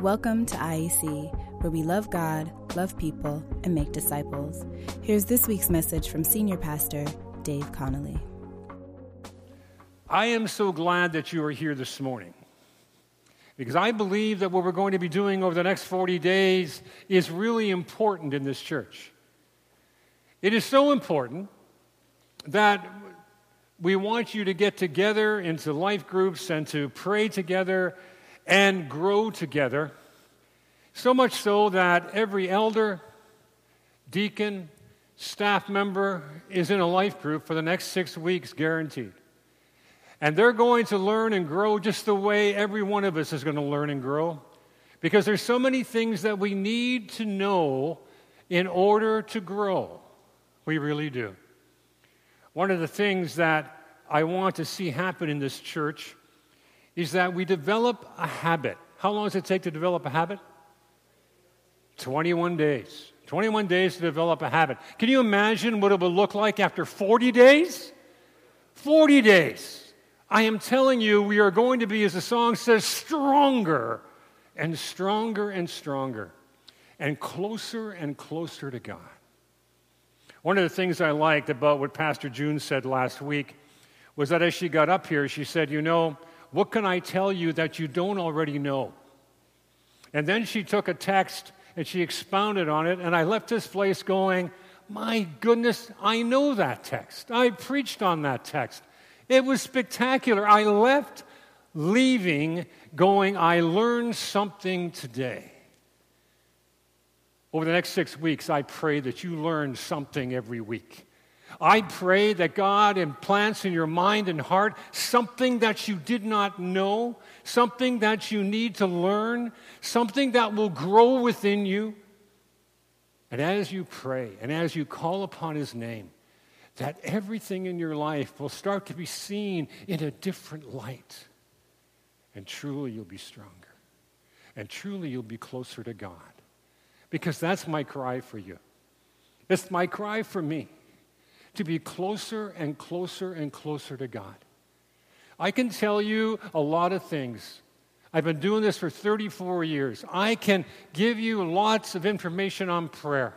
Welcome to IEC, where we love God, love people, and make disciples. Here's this week's message from Senior Pastor Dave Connolly. I am so glad that you are here this morning, because I believe that what we're going to be doing over the next 40 days is really important in this church. It is so important that we want you to get together into life groups and to pray together and grow together, so much so that every elder, deacon, staff member is in a life group for the next 6 weeks, guaranteed. And they're going to learn and grow just the way every one of us is going to learn and grow, because there's so many things that we need to know in order to grow. We really do. One of the things that I want to see happen in this church is that we develop a habit. How long does it take to develop a habit? 21 days. 21 days to develop a habit. Can you imagine what it would look like after 40 days? 40 days. I am telling you, we are going to be, as the song says, stronger and stronger and stronger and closer to God. One of the things I liked about what Pastor June said last week was that as she got up here, she said, you know, what can I tell you that you don't already know? And then she took a text and she expounded on it, and I left this place going, my goodness, I know that text. I preached on that text. It was spectacular. I left leaving going, I learned something today. Over the next 6 weeks, I pray that you learn something every week. I pray that God implants in your mind and heart something that you did not know, something that you need to learn, something that will grow within you. And as you pray and as you call upon His name, that everything in your life will start to be seen in a different light. And truly you'll be stronger. And truly you'll be closer to God. Because that's my cry for you. It's my cry for me, to be closer and closer and closer to God. I can tell you a lot of things. I've been doing this for 34 years. I can give you lots of information on prayer.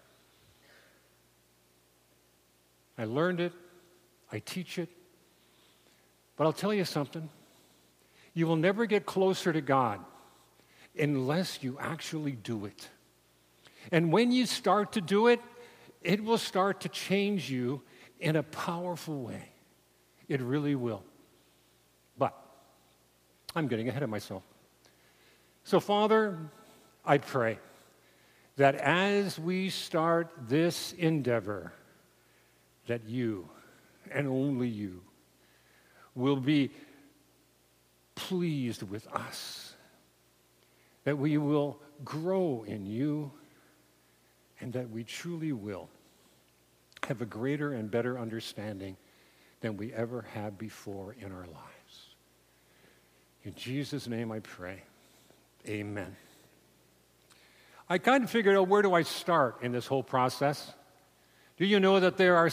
I learned it. I teach it. But I'll tell you something. You will never get closer to God unless you actually do it. And when you start to do it, it will start to change you in a powerful way. It really will. But I'm getting ahead of myself. So, Father, I pray that as we start this endeavor, that you, and only you, will be pleased with us, that we will grow in you, and that we truly will have a greater and better understanding than we ever had before in our lives. In Jesus' name I pray. Amen. I kind of figured out, where do I start in this whole process? Do you know that there are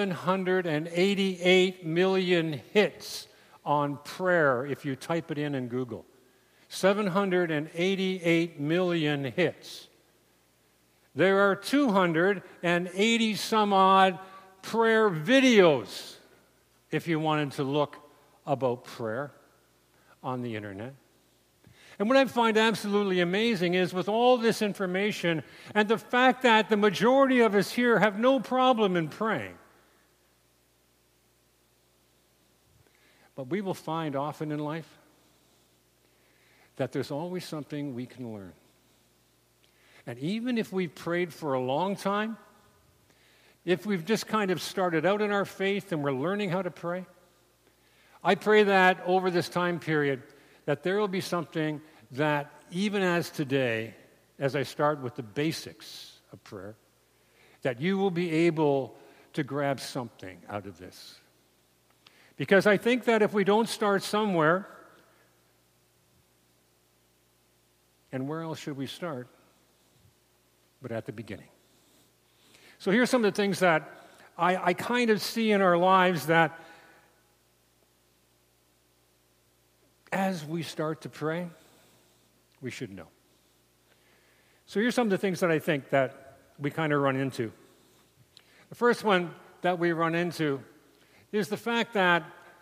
788 million hits on prayer if you type it in Google? 788 million hits. There are 280 some odd prayer videos if you wanted to look about prayer on the internet. And what I find absolutely amazing is, with all this information and the fact that the majority of us here have no problem in praying, but we will find often in life that there's always something we can learn. And even if we've prayed for a long time, if we've just kind of started out in our faith and we're learning how to pray, I pray that over this time period, that there will be something that, even as today, as I start with the basics of prayer, that you will be able to grab something out of this. Because I think that if we don't start somewhere, and where else should we start but at the beginning? So here's some of the things that I kind of see in our lives that as we start to pray, we should know. So here's some of the things that I think that we kind of run into. The first one that we run into is the fact that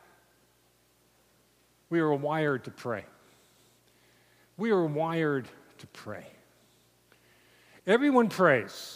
we are wired to pray. We are wired to pray. Everyone prays.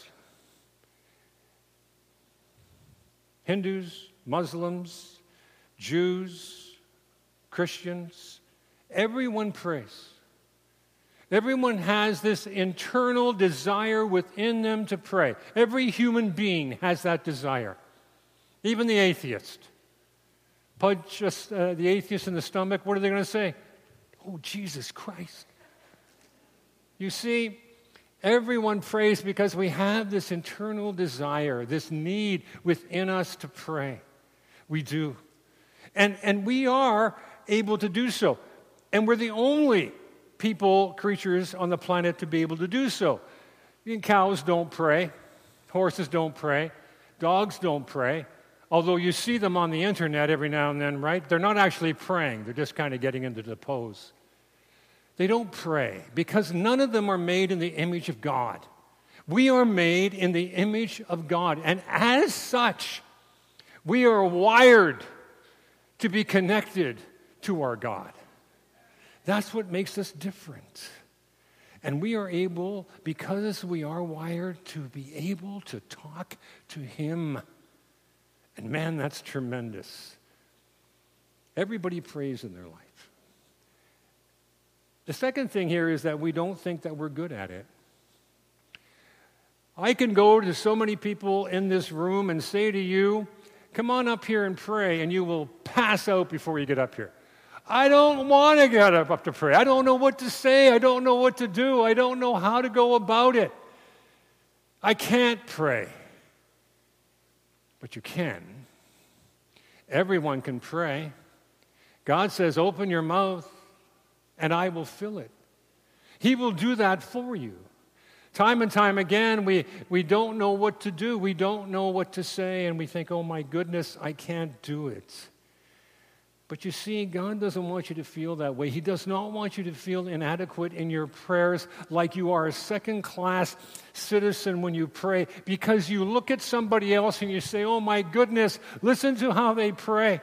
Hindus, Muslims, Jews, Christians, everyone prays. Everyone has this internal desire within them to pray. Every human being has that desire. Even the atheist. Punch the atheist in the stomach, what are they going to say? Oh, Jesus Christ. You see, everyone prays because we have this internal desire, this need within us to pray. We do. And we are able to do so. And we're the only creatures on the planet to be able to do so. Cows don't pray. Horses don't pray. Dogs don't pray. Although you see them on the internet every now and then, right? They're not actually praying. They're just kind of getting into the pose. They don't pray because none of them are made in the image of God. We are made in the image of God. And as such, we are wired to be connected to our God. That's what makes us different. And we are able, because we are wired, to be able to talk to Him. And man, that's tremendous. Everybody prays in their life. The second thing here is that we don't think that we're good at it. I can go to so many people in this room and say to you, come on up here and pray, and you will pass out before you get up here. I don't want to get up to pray. I don't know what to say. I don't know what to do. I don't know how to go about it. I can't pray. But you can. Everyone can pray. God says, open your mouth, and I will fill it. He will do that for you. Time and time again, we don't know what to do. We don't know what to say, and we think, oh my goodness, I can't do it. But you see, God doesn't want you to feel that way. He does not want you to feel inadequate in your prayers, like you are a second-class citizen when you pray, because you look at somebody else and you say, oh my goodness, listen to how they pray.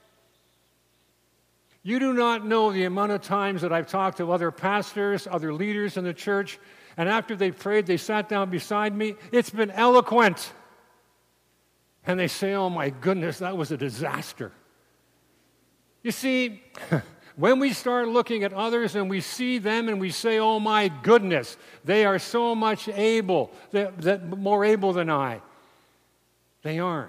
You do not know the amount of times that I've talked to other pastors, other leaders in the church, and after they prayed, they sat down beside me. It's been eloquent. And they say, oh my goodness, that was a disaster. You see, when we start looking at others and we see them and we say, oh my goodness, they are so much able, more able than I. They aren't.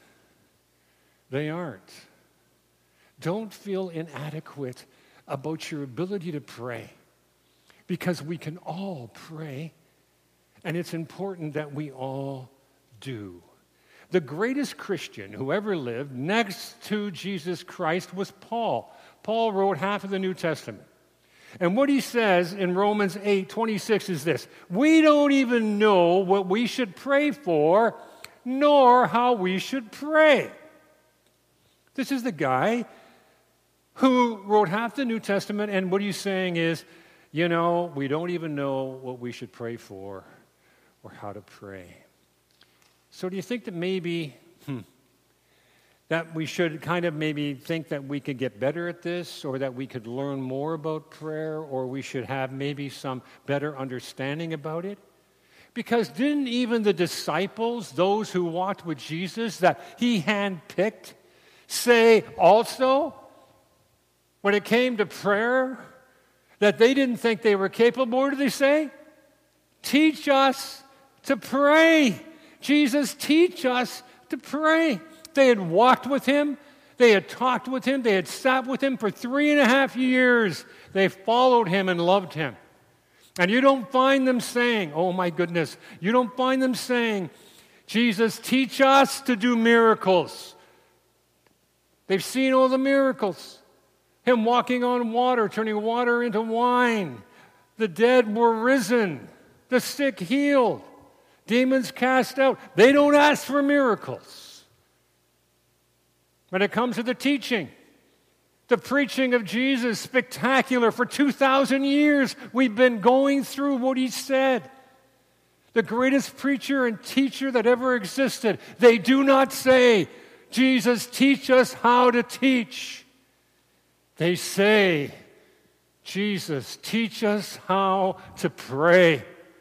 They aren't. Don't feel inadequate about your ability to pray, because we can all pray, and it's important that we all do. The greatest Christian who ever lived next to Jesus Christ was Paul. Paul wrote half of the New Testament. And what he says in Romans 8:26 is this: we don't even know what we should pray for, nor how we should pray. This is the guy who wrote half the New Testament, and what he's saying is, we don't even know what we should pray for or how to pray. So do you think that maybe that we should kind of maybe think that we could get better at this, or that we could learn more about prayer, or we should have maybe some better understanding about it? Because didn't even the disciples, those who walked with Jesus that he handpicked, say also, when it came to prayer, that they didn't think they were capable? What did they say? Teach us to pray. Jesus, teach us to pray. They had walked with him. They had talked with him. They had sat with him for 3.5 years. They followed him and loved him. And you don't find them saying, oh my goodness, you don't find them saying, Jesus, teach us to do miracles. They've seen all the miracles. Him walking on water, turning water into wine. The dead were risen. The sick healed. Demons cast out. They don't ask for miracles. When it comes to the teaching, the preaching of Jesus, spectacular. For 2,000 years, we've been going through what he said. the greatest preacher and teacher that ever existed, they do not say, Jesus, teach us how to teach. They say, Jesus, teach us how to pray.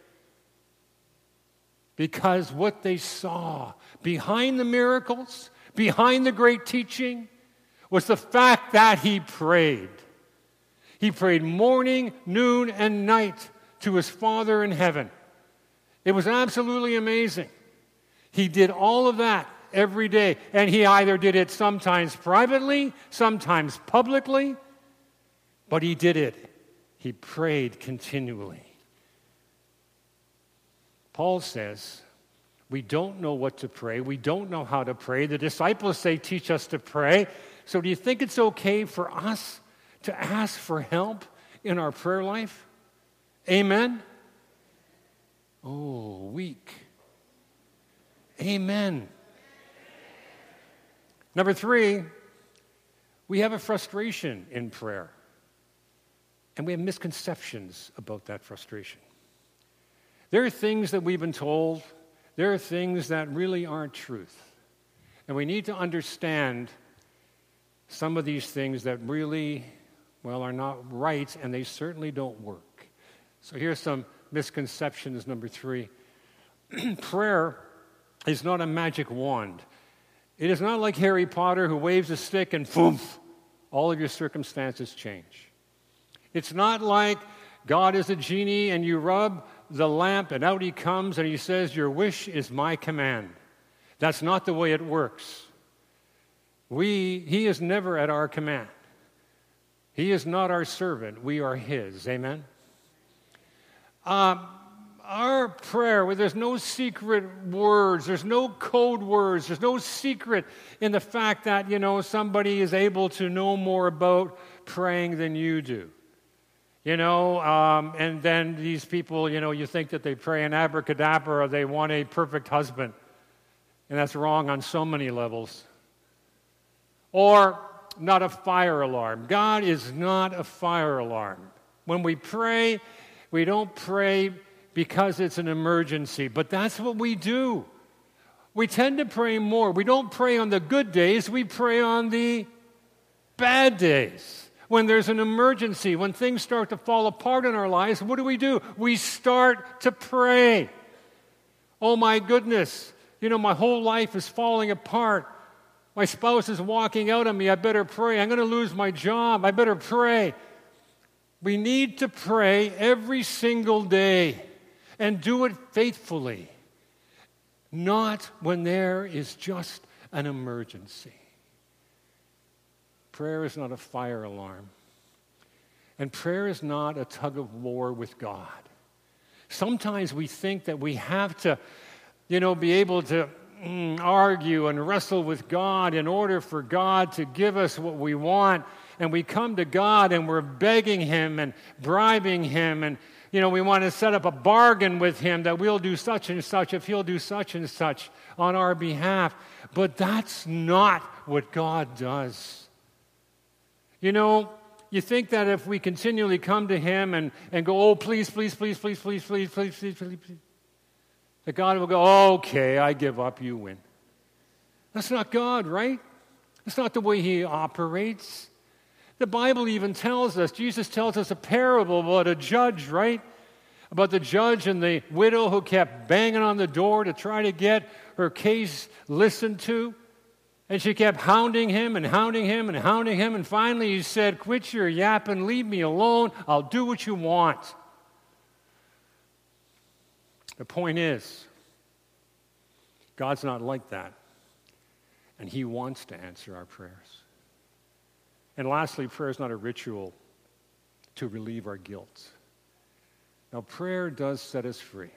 Because what they saw behind the miracles, behind the great teaching, was the fact that he prayed. He prayed morning, noon, and night to his Father in heaven. It was absolutely amazing. He did all of that every day, and he either did it sometimes privately, sometimes publicly, but he did it. He prayed continually. Paul says, we don't know what to pray. We don't know how to pray. The disciples say, teach us to pray. So do you think it's okay for us to ask for help in our prayer life? Amen? Oh, weak. Amen. Number 3, we have a frustration in prayer. And we have misconceptions about that frustration. There are things that we've been told. There are things that really aren't truth. And we need to understand some of these things that really, are not right, and they certainly don't work. So here's some misconceptions, number 3. Prayer is not a magic wand. It is not like Harry Potter who waves a stick and boom, all of your circumstances change. It's not like God is a genie and you rub the lamp and out he comes and he says, your wish is my command. That's not the way it works. He is never at our command. He is not our servant. We are his. Amen? Our prayer, where there's no secret words, there's no code words, there's no secret in the fact that, somebody is able to know more about praying than you do. And then these people, you think that they pray an abracadabra or they want a perfect husband. And that's wrong on so many levels. Or not a fire alarm. God is not a fire alarm. When we pray, we don't pray because it's an emergency, but that's what we do. We tend to pray more. We don't pray on the good days, we pray on the bad days. When there's an emergency, when things start to fall apart in our lives, what do? We start to pray. Oh my goodness, my whole life is falling apart. My spouse is walking out on me, I better pray. I'm going to lose my job, I better pray. We need to pray every single day and do it faithfully, not when there is just an emergency. Prayer is not a fire alarm. And prayer is not a tug of war with God. Sometimes we think that we have to, be able to argue and wrestle with God in order for God to give us what we want. And we come to God and we're begging him and bribing him. And, we want to set up a bargain with him that we'll do such and such if he'll do such and such on our behalf. But that's not what God does. You think that if we continually come to him and go, oh, please, please, please, please, please, please, please, please, please, please, that God will go, okay, I give up, you win. That's not God, right? That's not the way he operates. The Bible even tells us, Jesus tells us a parable about a judge, right? About the judge and the widow who kept banging on the door to try to get her case listened to. And she kept hounding him and hounding him and hounding him. And finally he said, quit your yapping, leave me alone. I'll do what you want. The point is, God's not like that. And he wants to answer our prayers. And lastly, prayer is not a ritual to relieve our guilt. Now, prayer does set us free.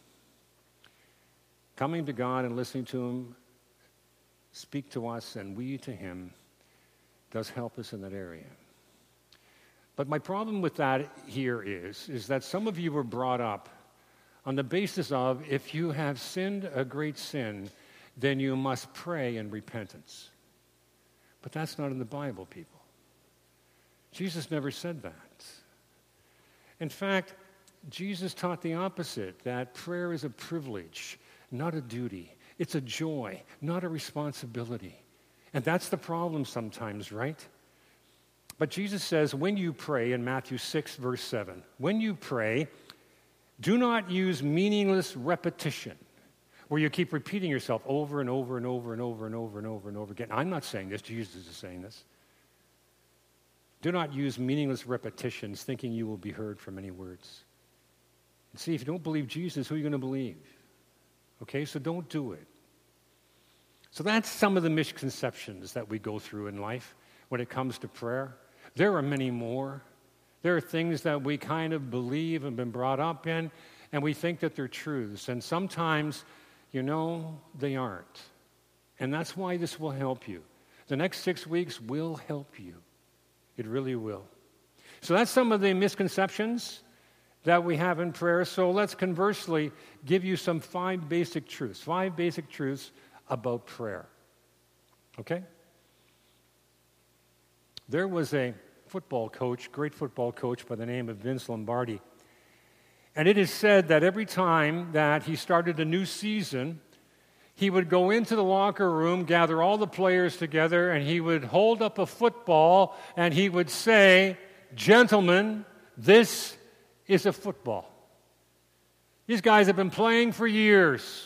Coming to God and listening to him speak to us and we to him does help us in that area. But my problem with that here is that some of you were brought up on the basis of if you have sinned a great sin, then you must pray in repentance. But that's not in the Bible, people. Jesus never said that. In fact, Jesus taught the opposite, that prayer is a privilege, not a duty. It's a joy, not a responsibility. And that's the problem sometimes, right? But Jesus says, when you pray, in Matthew 6, verse 7, when you pray, do not use meaningless repetition, where you keep repeating yourself over and over and over and over and over and over and over again. I'm not saying this, Jesus is saying this. Do not use meaningless repetitions, thinking you will be heard from many words. And see, if you don't believe Jesus, who are you going to believe? Okay, so don't do it. So that's some of the misconceptions that we go through in life when it comes to prayer. There are many more. There are things that we kind of believe and been brought up in, and we think that they're truths. And sometimes, they aren't. And that's why this will help you. The next 6 weeks will help you. It really will. So that's some of the misconceptions that we have in prayer. So let's conversely give you some 5 basic truths about prayer. Okay? There was a great football coach by the name of Vince Lombardi. And it is said that every time that he started a new season, he would go into the locker room, gather all the players together, and he would hold up a football and he would say, "Gentlemen, this is a football." These guys have been playing for years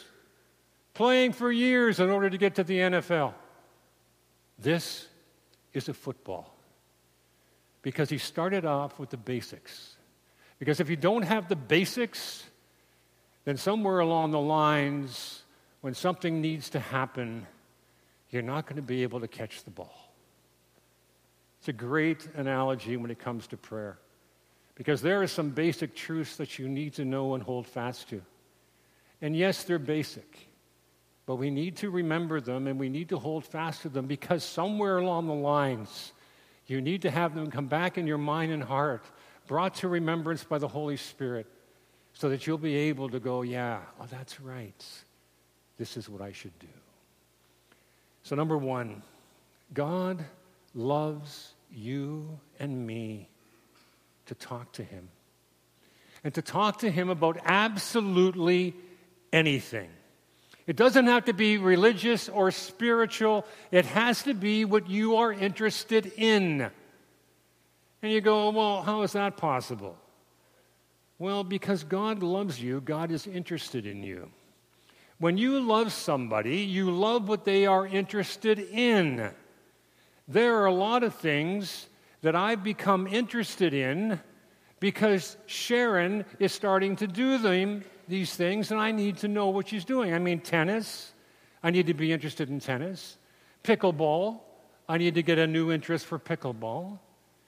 in order to get to the NFL. This is a football. Because he started off with the basics. Because if you don't have the basics, then somewhere along the lines, when something needs to happen, you're not going to be able to catch the ball. It's a great analogy when it comes to prayer. Because there are some basic truths that you need to know and hold fast to. And yes, they're basic. But we need to remember them and we need to hold fast to them because somewhere along the lines, you need to have them come back in your mind and heart, brought to remembrance by the Holy Spirit, so that you'll be able to go, that's right. This is what I should do. So number 1, God loves you and me to talk to him. And to talk to him about absolutely anything. It doesn't have to be religious or spiritual. It has to be what you are interested in. And you go, well, how is that possible? Well, because God loves you, God is interested in you. When you love somebody, you love what they are interested in. There are a lot of things that I've become interested in because Sharon is starting to do these things, and I need to know what she's doing. I mean, tennis, I need to be interested in tennis. Pickleball, I need to get a new interest for pickleball.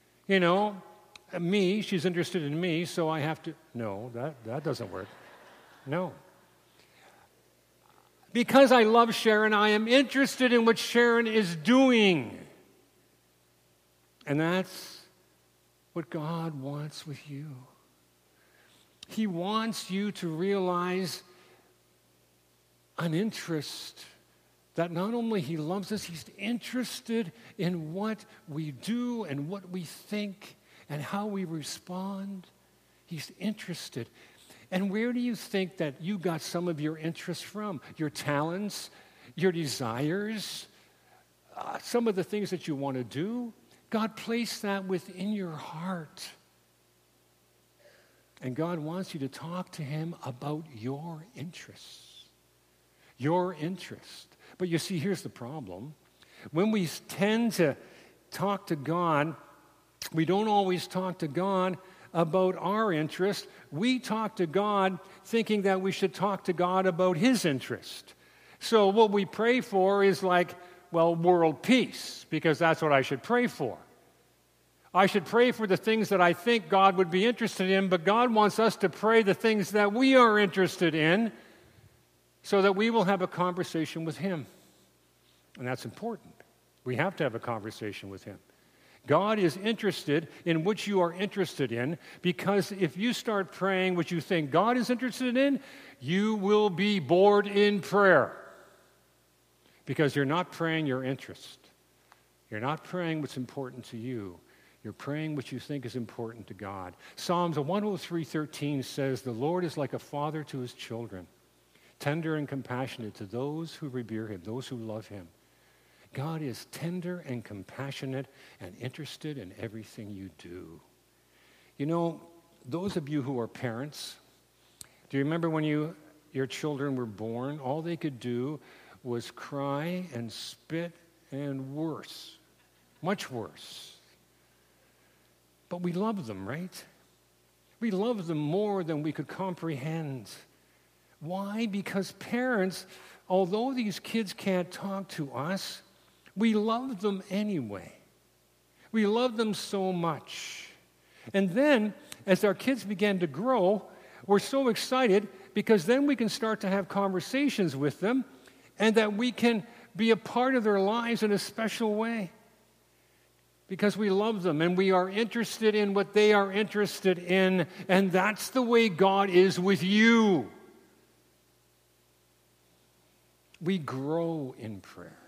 She's interested in me, so I have to... No, that doesn't work. No. Because I love Sharon, I am interested in what Sharon is doing. And that's what God wants with you. He wants you to realize an interest that not only he loves us, he's interested in what we do and what we think and how we respond. He's interested. And where do you think that you got some of your interests from? Your talents, your desires, some of the things that you want to do? God placed that within your heart. And God wants you to talk to him about your interests. Your interest. But you see, here's the problem. When we tend to talk to God, we don't always talk to God about our interest. We talk to God thinking that we should talk to God about his interest. So what we pray for is world peace, because that's what I should pray for. I should pray for the things that I think God would be interested in, but God wants us to pray the things that we are interested in so that we will have a conversation with him. And that's important. We have to have a conversation with him. God is interested in what you are interested in, because if you start praying what you think God is interested in, you will be bored in prayer, because you're not praying your interest. You're not praying what's important to you. You're praying what you think is important to God. Psalms 103:13 says, "The Lord is like a father to his children, tender and compassionate to those who revere him, those who love him." God is tender and compassionate and interested in everything you do. You know, those of you who are parents, do you remember when your children were born? All they could do was cry and spit and worse, much worse. But we love them, right? We love them more than we could comprehend. Why? Because parents, although these kids can't talk to us, we love them anyway. We love them so much. And then, as our kids begin to grow, we're so excited because then we can start to have conversations with them and that we can be a part of their lives in a special way. Because we love them and we are interested in what they are interested in, and that's the way God is with you. We grow in prayer.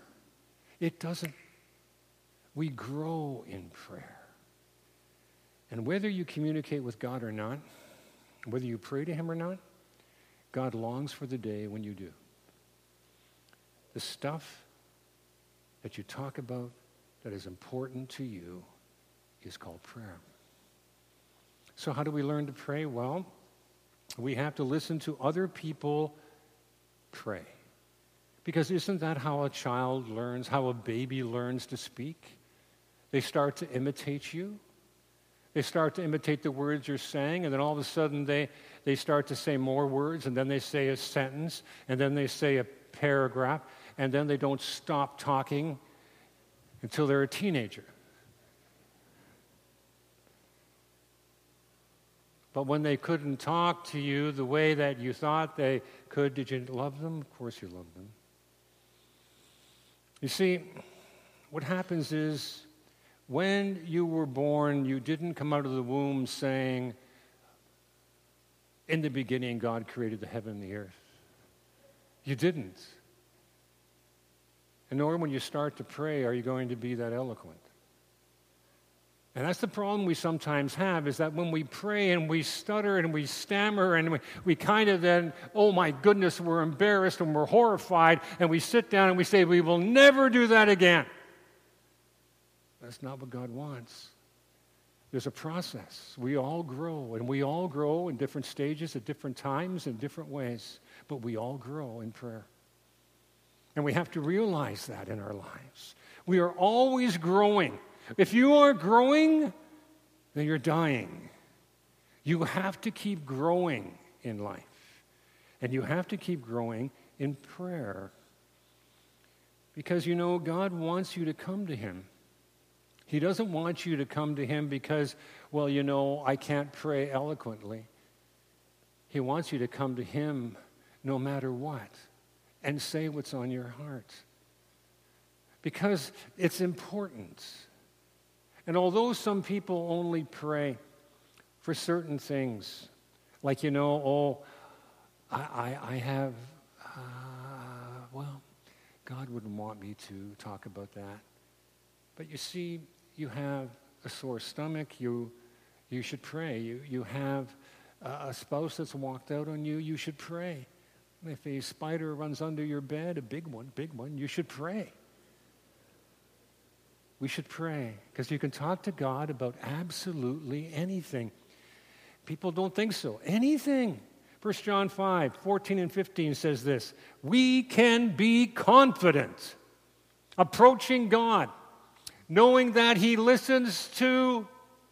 We grow in prayer. And whether you communicate with God or not, whether you pray to him or not, God longs for the day when you do. The stuff that you talk about that is important to you is called prayer. So how do we learn to pray? Well, we have to listen to other people pray. Because isn't that how a child learns, how a baby learns to speak? They start to imitate you. They start to imitate the words you're saying, and then all of a sudden they start to say more words, and then they say a sentence, and then they say a paragraph, and then they don't stop talking until they're a teenager. But when they couldn't talk to you the way that you thought they could, did you love them? Of course you loved them. You see, what happens is when you were born, you didn't come out of the womb saying, "In the beginning, God created the heaven and the earth." You didn't. And nor when you start to pray are you going to be that eloquent. And that's the problem we sometimes have, is that when we pray and we stutter and we stammer and we kind of then, oh my goodness, we're embarrassed and we're horrified, and we sit down and we say, we will never do that again. That's not what God wants. There's a process. We all grow, and we all grow in different stages at different times in different ways, but we all grow in prayer. And we have to realize that in our lives. We are always growing. If you are growing, then you're dying. You have to keep growing in life. And you have to keep growing in prayer. Because, you know, God wants you to come to him. He doesn't want you to come to him because, well, you know, I can't pray eloquently. He wants you to come to him no matter what and say what's on your heart. Because it's important. And although some people only pray for certain things, like, you know, I have, well, God wouldn't want me to talk about that. But you see, you have a sore stomach, you should pray. You have a spouse that's walked out on you, you should pray. If a spider runs under your bed, a big one, you should pray. We should pray, because you can talk to God about absolutely anything. People don't think so. Anything. 1 John 5, 14 and 15 says this: we can be confident approaching God, knowing that he listens to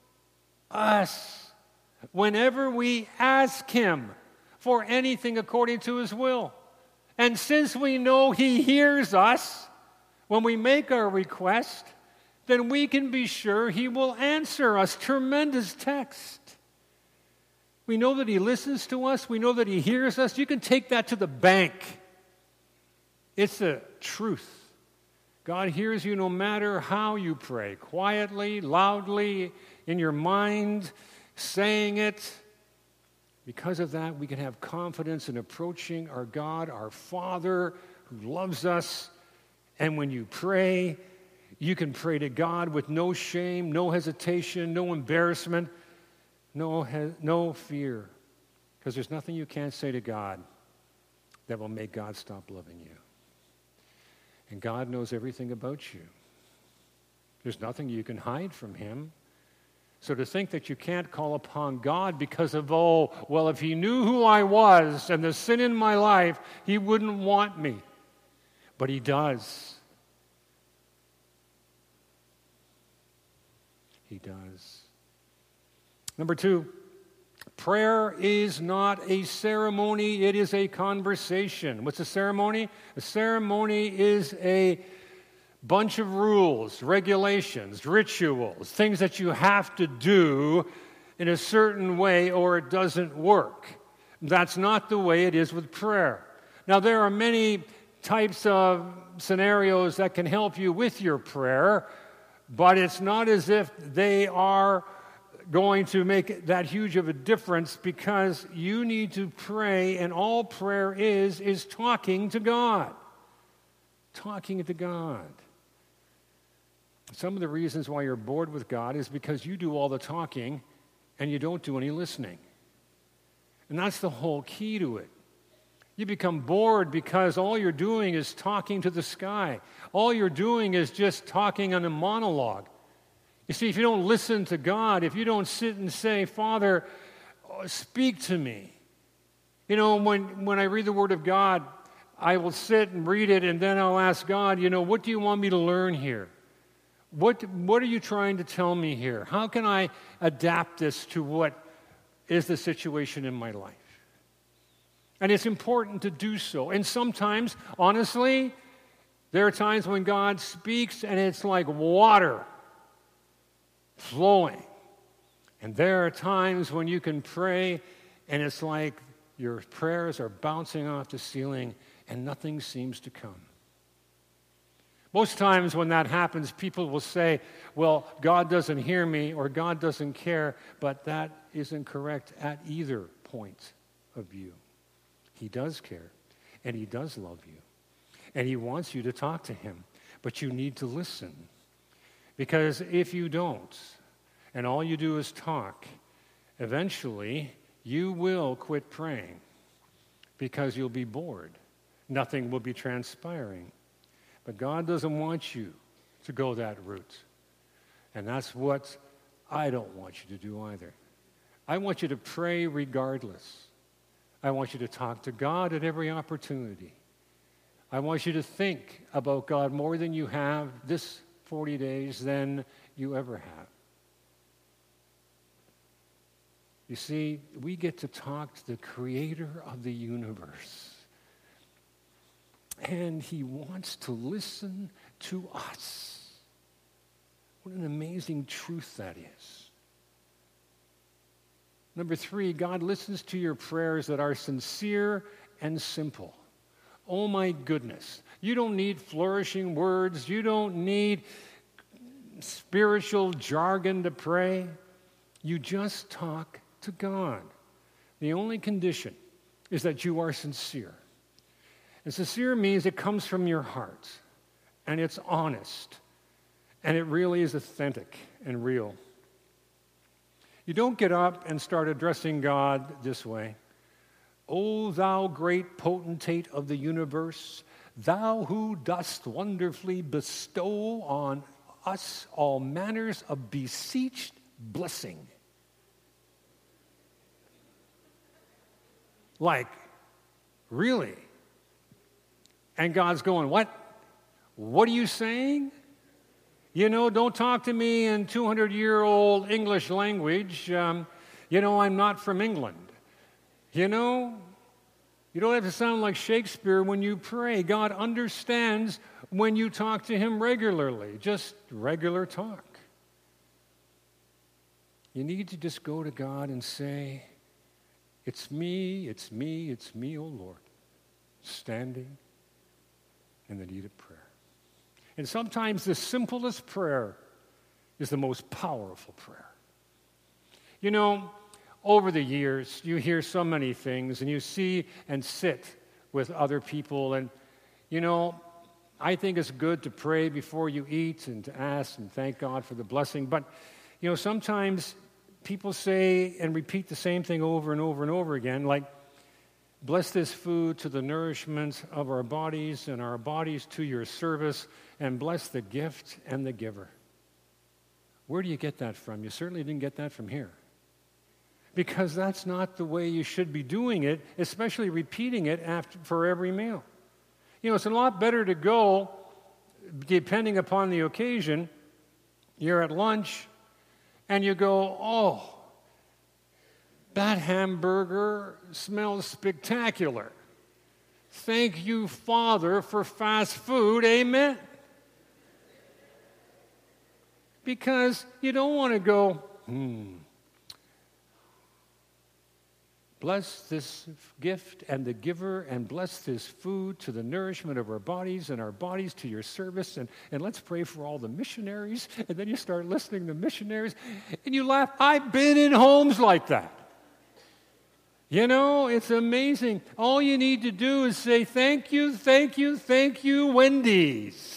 us whenever we ask him for anything according to his will. And since we know he hears us when we make our request, then we can be sure he will answer us. Tremendous text. We know that he listens to us. We know that he hears us. You can take that to the bank. It's the truth. God hears you no matter how you pray, quietly, loudly, in your mind, saying it. Because of that, we can have confidence in approaching our God, our Father, who loves us. And when you pray, You can pray to God with no shame, no hesitation, no embarrassment, no fear. Because there's nothing you can't say to God that will make God stop loving you. And God knows everything about you. There's nothing you can hide from him. So to think that you can't call upon God because of, if he knew who I was and the sin in my life, he wouldn't want me. But he does. He does. Number 2, prayer is not a ceremony, it is a conversation. What's a ceremony? A ceremony is a bunch of rules, regulations, rituals, things that you have to do in a certain way or it doesn't work. That's not the way it is with prayer. Now, there are many types of scenarios that can help you with your prayer, but it's not as if they are going to make that huge of a difference, because you need to pray, and all prayer is talking to God. Talking to God. Some of the reasons why you're bored with God is because you do all the talking and you don't do any listening. And that's the whole key to it. You become bored because all you're doing is talking to the sky. All you're doing is just talking on a monologue. You see, if you don't listen to God, if you don't sit and say, Father, speak to me. You know, when I read the Word of God, I will sit and read it, and then I'll ask God, what do you want me to learn here? What are you trying to tell me here? How can I adapt this to what is the situation in my life? And it's important to do so. And sometimes, honestly, there are times when God speaks and it's like water flowing. And there are times when you can pray and it's like your prayers are bouncing off the ceiling and nothing seems to come. Most times when that happens, people will say, well, God doesn't hear me or God doesn't care, but that isn't correct at either point of view. He does care, and he does love you, and he wants you to talk to him, but you need to listen. Because if you don't, and all you do is talk, eventually you will quit praying because you'll be bored. Nothing will be transpiring. But God doesn't want you to go that route. And that's what I don't want you to do either. I want you to pray regardless. I want you to talk to God at every opportunity. I want you to think about God more than you have this 40 days than you ever have. You see, we get to talk to the creator of the universe. And he wants to listen to us. What an amazing truth that is. Number 3, God listens to your prayers that are sincere and simple. Oh my goodness. You don't need flourishing words. You don't need spiritual jargon to pray. You just talk to God. The only condition is that you are sincere. And sincere means it comes from your heart, and it's honest, and it really is authentic and real. You don't get up and start addressing God this way. O thou great potentate of the universe, thou who dost wonderfully bestow on us all manners of beseeched blessing. Like, really? And God's going, what? What are you saying? Don't talk to me in 200-year-old English language. I'm not from England. You don't have to sound like Shakespeare when you pray. God understands when you talk to him regularly, just regular talk. You need to just go to God and say, it's me, O Lord, standing in the need of prayer. And sometimes the simplest prayer is the most powerful prayer. Over the years, you hear so many things, and you see and sit with other people, and, I think it's good to pray before you eat and to ask and thank God for the blessing. But, sometimes people say and repeat the same thing over and over and over again, like, bless this food to the nourishment of our bodies and our bodies to your service, and bless the gift and the giver. Where do you get that from? You certainly didn't get that from here. Because that's not the way you should be doing it, especially repeating it for every meal. It's a lot better to go, depending upon the occasion, you're at lunch, and you go, oh, that hamburger smells spectacular. Thank you, Father, for fast food. Amen. Because you don't want to go, bless this gift and the giver, and bless this food to the nourishment of our bodies and our bodies to your service, and let's pray for all the missionaries. And then you start listening to missionaries, and you laugh. I've been in homes like that. It's amazing. All you need to do is say, thank you, thank you, thank you, Wendy's.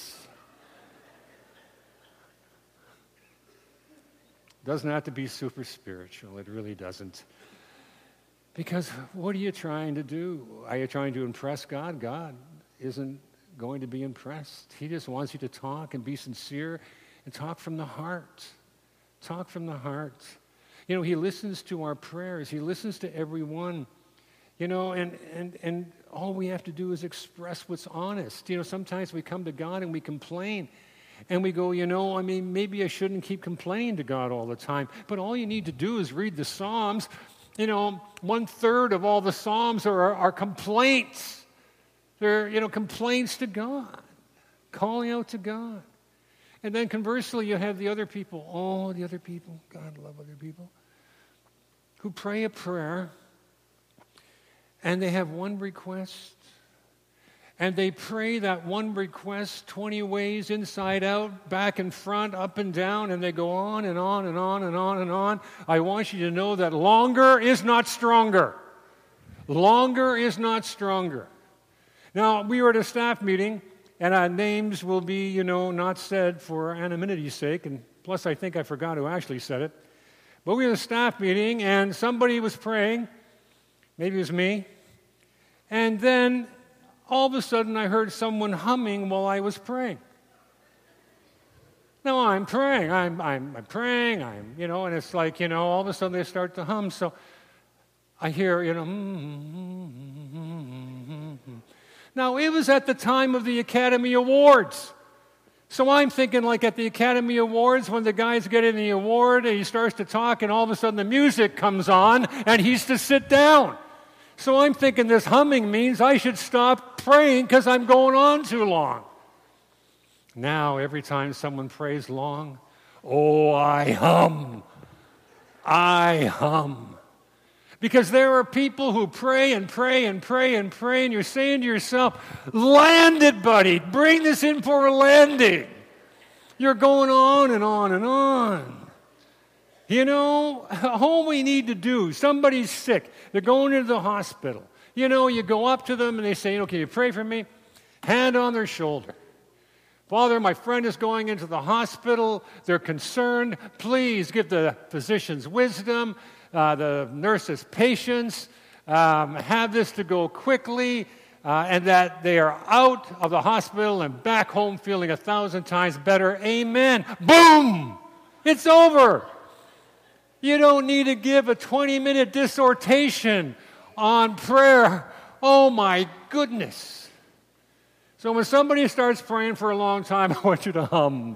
Doesn't have to be super spiritual. It really doesn't. Because what are you trying to do? Are you trying to impress God? God isn't going to be impressed. He just wants you to talk and be sincere and talk from the heart. Talk from the heart. He listens to our prayers. He listens to everyone. And all we have to do is express what's honest. Sometimes we come to God and we complain. And we go, maybe I shouldn't keep complaining to God all the time. But all you need to do is read the Psalms. 1/3 of all the Psalms are complaints. They're, complaints to God, calling out to God. And then conversely, you have the other people. Oh, the other people. God love other people. Who pray a prayer, and they have one request. And they pray that one request 20 ways, inside out, back and front, up and down, and they go on and on and on and on and on. I want you to know that longer is not stronger. Longer is not stronger. Now, we were at a staff meeting, and our names will be, not said for anonymity's sake, and plus I think I forgot who actually said it. But we were at a staff meeting, and somebody was praying. Maybe it was me. And then all of a sudden, I heard someone humming while I was praying. Now, I'm praying. I'm praying. And it's like, all of a sudden they start to hum. So I hear, Now, it was at the time of the Academy Awards. So I'm thinking like at the Academy Awards when the guy's getting the award and he starts to talk and all of a sudden the music comes on and he's to sit down. So I'm thinking this humming means I should stop praying because I'm going on too long. Now, every time someone prays long, I hum. I hum. Because there are people who pray and pray and pray and pray, and you're saying to yourself, land it, buddy. Bring this in for a landing. You're going on and on and on. All we need to do, somebody's sick, they're going into the hospital. You go up to them and they say, can you pray for me? Hand on their shoulder. Father, my friend is going into the hospital. They're concerned. Please give the physicians wisdom, the nurses patience, have this to go quickly, and that they are out of the hospital and back home feeling 1,000 times better. Amen. Boom! It's over. You don't need to give a 20-minute dissertation on prayer. Oh, my goodness. So when somebody starts praying for a long time, I want you to hum.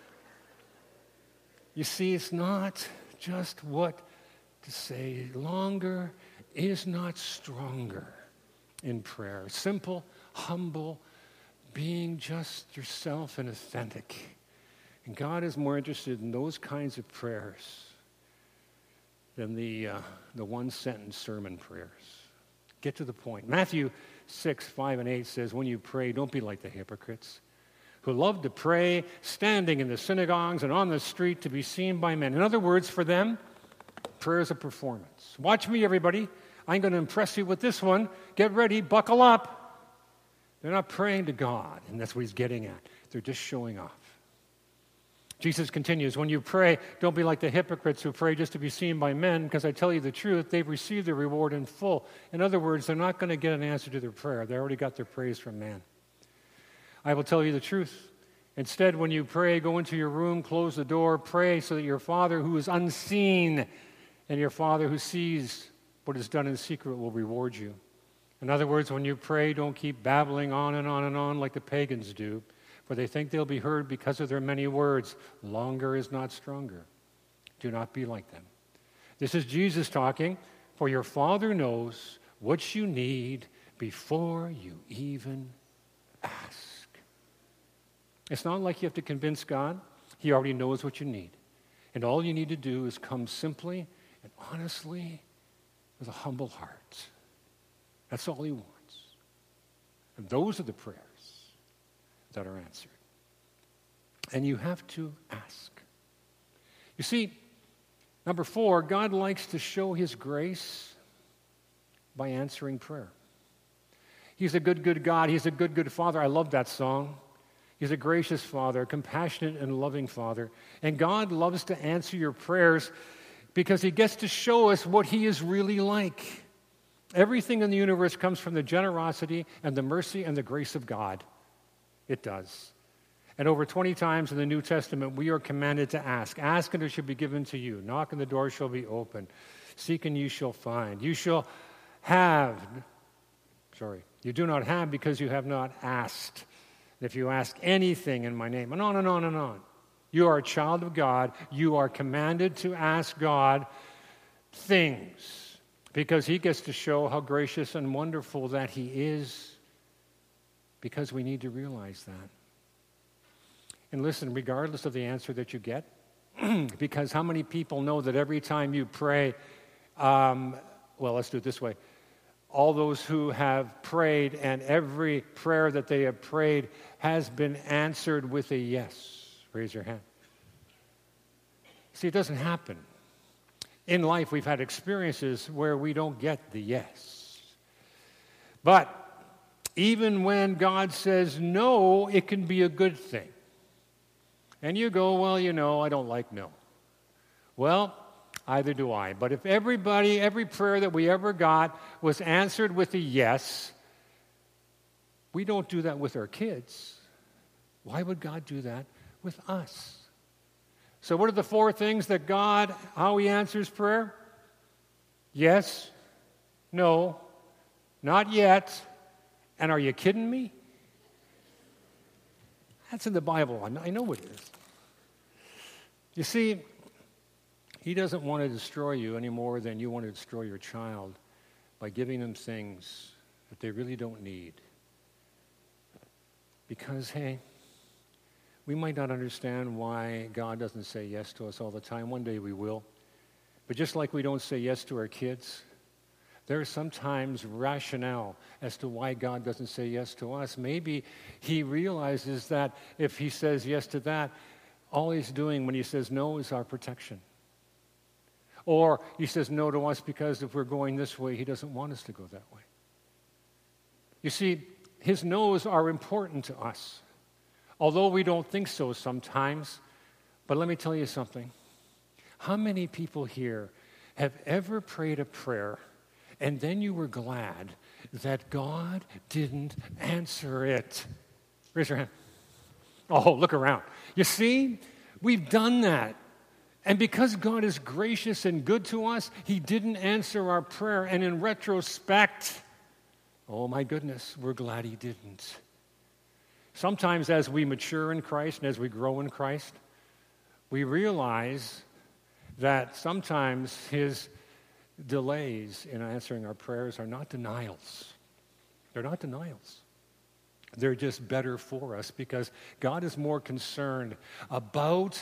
You see, it's not just what to say. Longer is not stronger in prayer. Simple, humble, being just yourself and authentic. And God is more interested in those kinds of prayers than the one-sentence sermon prayers. Get to the point. Matthew 6:5-8 says, when you pray, don't be like the hypocrites who love to pray, standing in the synagogues and on the street to be seen by men. In other words, for them, prayer is a performance. Watch me, everybody. I'm going to impress you with this one. Get ready, buckle up. They're not praying to God, and that's what he's getting at. They're just showing off. Jesus continues, when you pray, don't be like the hypocrites who pray just to be seen by men, because I tell you the truth, they've received their reward in full. In other words, they're not going to get an answer to their prayer. They already got their praise from man. I will tell you the truth. Instead, when you pray, go into your room, close the door, pray so that your Father who is unseen and your Father who sees what is done in secret will reward you. In other words, when you pray, don't keep babbling on and on and on like the pagans do, for they think they'll be heard because of their many words. Longer is not stronger. Do not be like them. This is Jesus talking, for your Father knows what you need before you even ask. It's not like you have to convince God. He already knows what you need. And all you need to do is come simply and honestly with a humble heart. That's all he wants. And those are the prayers that are answered. And you have to ask. You see, number 4, God likes to show his grace by answering prayer. He's a good God. He's a good Father. I love that song. He's a gracious Father, a compassionate and loving Father. And God loves to answer your prayers because he gets to show us what he is really like. Everything in the universe comes from the generosity and the mercy and the grace of God. It does. And over 20 times in the New Testament, we are commanded to ask. Ask and it shall be given to you. Knock and the door shall be opened. Seek and you shall find. You shall have. You do not have because you have not asked. If you ask anything in my name, and on and on and on. You are a child of God. You are commanded to ask God things because he gets to show how gracious and wonderful that he is, because we need to realize that. And listen, regardless of the answer that you get, because how many people know that every time you pray, let's do it this way. All those who have prayed and every prayer that they have prayed has been answered with a yes. Raise your hand. See, it doesn't happen. In life, we've had experiences where we don't get the yes. But even when God says no, it can be a good thing. And you go, I don't like no. Well, either do I. But if every prayer that we ever got was answered with a yes, we don't do that with our kids. Why would God do that with us? So what are the 4 things that God, how he answers prayer? Yes, no, not yet, and are you kidding me? That's in the Bible. I know it is. You see, he doesn't want to destroy you any more than you want to destroy your child by giving them things that they really don't need. Because, hey, we might not understand why God doesn't say yes to us all the time. One day we will. But just like we don't say yes to our kids, there is sometimes rationale as to why God doesn't say yes to us. Maybe he realizes that if he says yes to that, all he's doing when he says no is our protection. Or he says no to us because if we're going this way, he doesn't want us to go that way. You see, his no's are important to us, although we don't think so sometimes. But let me tell you something. How many people here have ever prayed a prayer and then you were glad that God didn't answer it? Raise your hand. Oh, look around. You see, we've done that. And because God is gracious and good to us, he didn't answer our prayer. And in retrospect, oh my goodness, we're glad he didn't. Sometimes as we mature in Christ and as we grow in Christ, we realize that sometimes his delays in answering our prayers are not denials. They're not denials. They're just better for us because God is more concerned about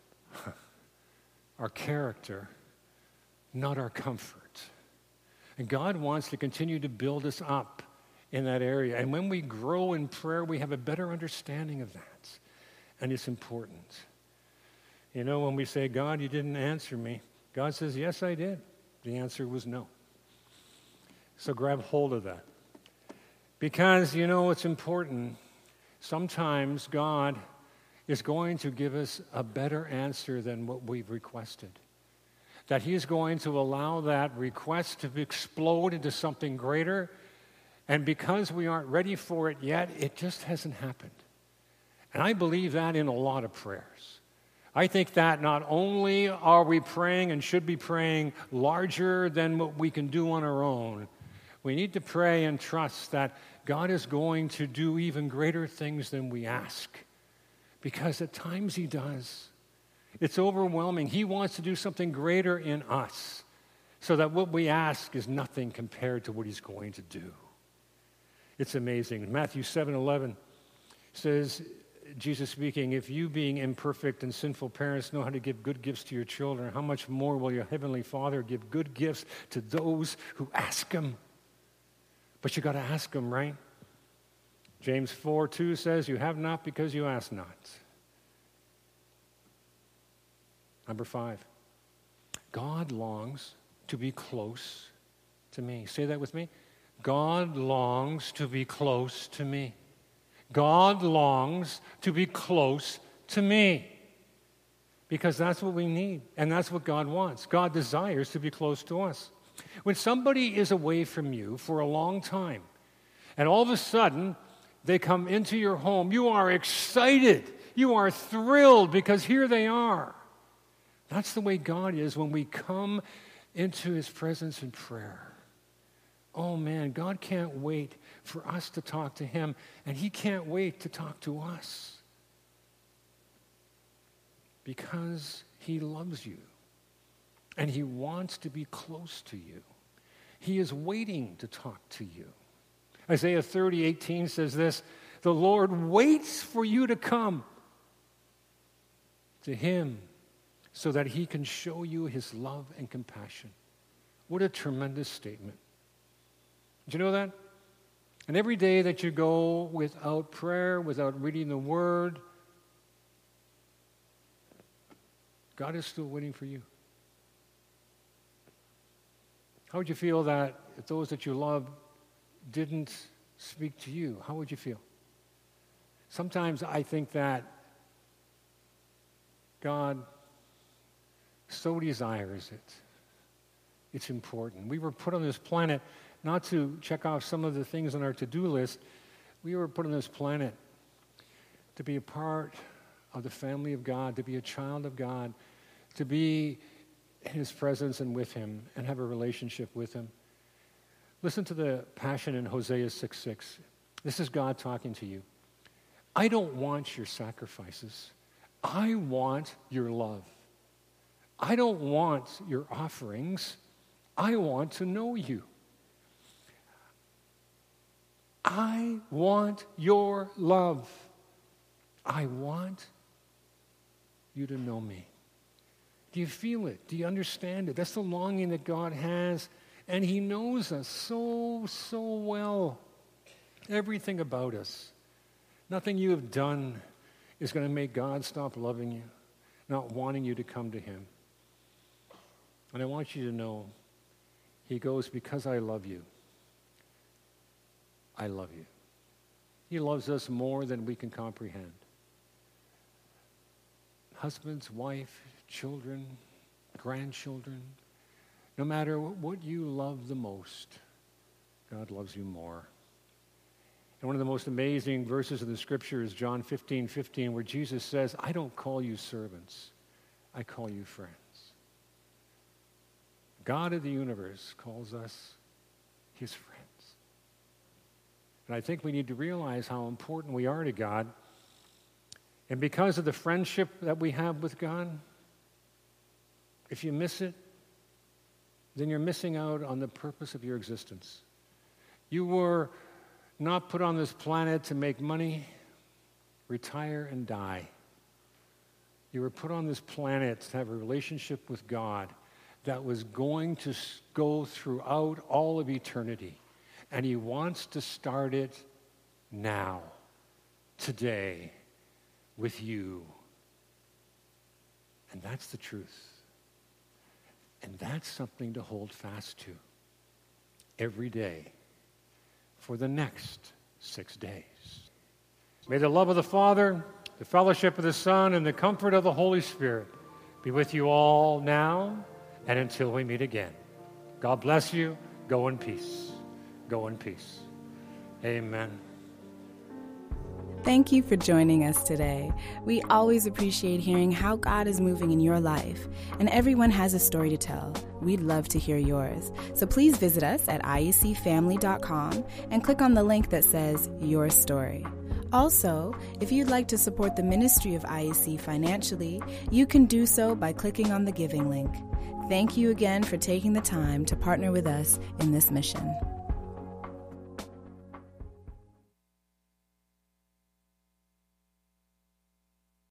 our character, not our comfort. And God wants to continue to build us up in that area. And when we grow in prayer, we have a better understanding of that. And it's important. You know, when we say, God, you didn't answer me, God says, yes, I did. The answer was no. So grab hold of that. Because, it's important. Sometimes God is going to give us a better answer than what we've requested. That He is going to allow that request to explode into something greater. And because we aren't ready for it yet, it just hasn't happened. And I believe that in a lot of prayers. I think that not only are we praying and should be praying larger than what we can do on our own, we need to pray and trust that God is going to do even greater things than we ask. Because at times He does. It's overwhelming. He wants to do something greater in us so that what we ask is nothing compared to what He's going to do. It's amazing. Matthew 7:11 says, Jesus speaking, if you being imperfect and sinful parents know how to give good gifts to your children, how much more will your heavenly Father give good gifts to those who ask Him? But you got to ask Him, right? James 4:2 says, you have not because you ask not. Number 5, God longs to be close to me. Say that with me. God longs to be close to me. God longs to be close to me. Because that's what we need, and that's what God wants. God desires to be close to us. When somebody is away from you for a long time, and all of a sudden they come into your home, you are excited, you are thrilled because here they are. That's the way God is when we come into His presence in prayer. Oh man, God can't wait for us to talk to Him, and He can't wait to talk to us. Because He loves you, and He wants to be close to you. He is waiting to talk to you. Isaiah 30:18 says this, the Lord waits for you to come to Him so that He can show you His love and compassion. What a tremendous statement. Did you know that? And every day that you go without prayer, without reading the Word, God is still waiting for you. How would you feel that if those that you love didn't speak to you? How would you feel? Sometimes I think that God so desires it. It's important. We were put on this planet not to check off some of the things on our to-do list. We were put on this planet to be a part of the family of God, to be a child of God, to be in His presence and with Him and have a relationship with Him. Listen to the passion in Hosea 6:6. This is God talking to you. I don't want your sacrifices. I want your love. I don't want your offerings. I want to know you. I want your love. I want you to know me. Do you feel it? Do you understand it? That's the longing that God has. And He knows us so, so well. Everything about us. Nothing you have done is going to make God stop loving you, not wanting you to come to Him. And I want you to know, He goes, because I love you, I love you. He loves us more than we can comprehend. Husbands, wife, children, grandchildren, no matter what you love the most, God loves you more. And one of the most amazing verses of the Scripture is John 15:15, where Jesus says, I don't call you servants, I call you friends. God of the universe calls us His friends. And I think we need to realize how important we are to God. And because of the friendship that we have with God, if you miss it, then you're missing out on the purpose of your existence. You were not put on this planet to make money, retire, and die. You were put on this planet to have a relationship with God that was going to go throughout all of eternity. And He wants to start it now, today, with you. And that's the truth. And that's something to hold fast to every day for the next 6 days. May the love of the Father, the fellowship of the Son, and the comfort of the Holy Spirit be with you all now and until we meet again. God bless you. Go in peace. Go in peace. Amen. Thank you for joining us today. We always appreciate hearing how God is moving in your life, and everyone has a story to tell. We'd love to hear yours. So please visit us at iecfamily.com and click on the link that says Your Story. Also, if you'd like to support the ministry of IEC financially, you can do so by clicking on the giving link. Thank you again for taking the time to partner with us in this mission.